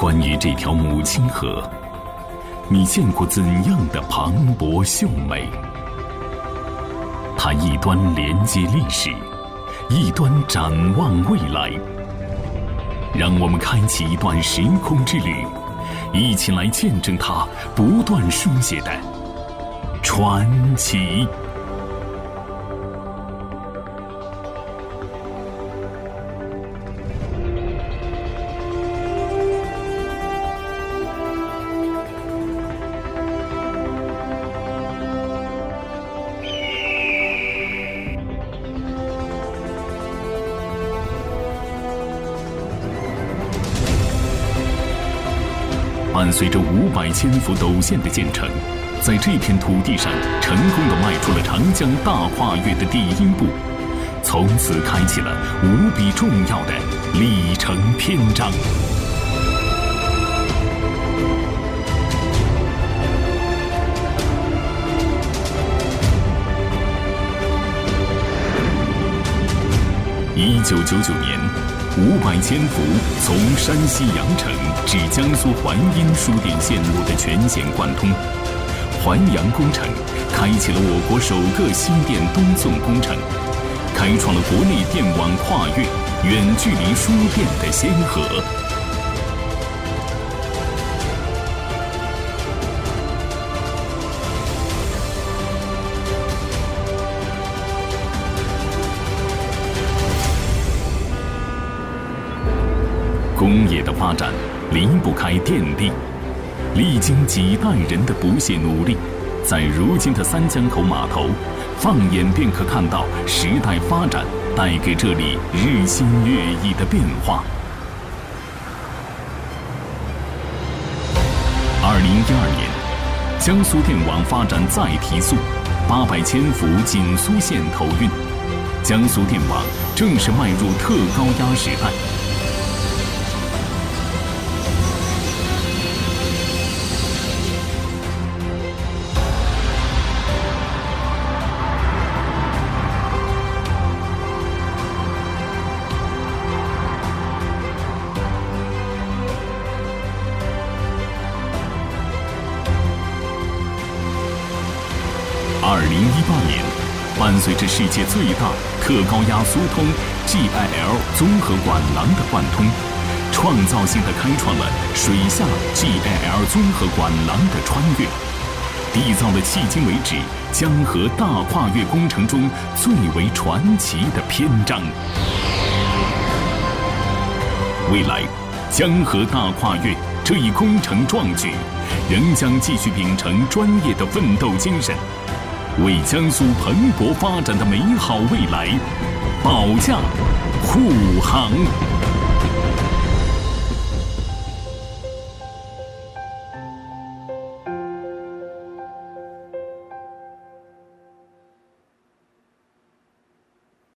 关于这条母亲河，你见过怎样的磅礴秀美？它一端连接历史，一端展望未来。让我们开启一段时空之旅，一起来见证它不断书写的传奇。伴随着500千幅陡线的建成，在这片土地上成功地迈出了长江大跨越的第一步，从此开启了无比重要的里程篇章。1999年，500千幅从山西阳城至江苏淮阴输电线路的全线贯通，淮阳工程开启了我国首个新电东送工程，开创了国内电网跨越、远距离输电的先河。工业的发展离不开电力，历经几代人的不懈努力，在如今的三江口码头，放眼便可看到时代发展带给这里日新月异的变化。2012年，江苏电网发展再提速，800千幅锦苏线投运，江苏电网正式迈入特高压时代。2018年，伴随着世界最大特高压苏通 GIL 综合管廊的贯通，创造性地开创了水下 GIL 综合管廊的穿越，缔造了迄今为止江河大跨越工程中最为传奇的篇章。未来，江河大跨越这一工程壮举，仍将继续秉承专业的奋斗精神，为江苏蓬勃发展的美好未来保驾护航。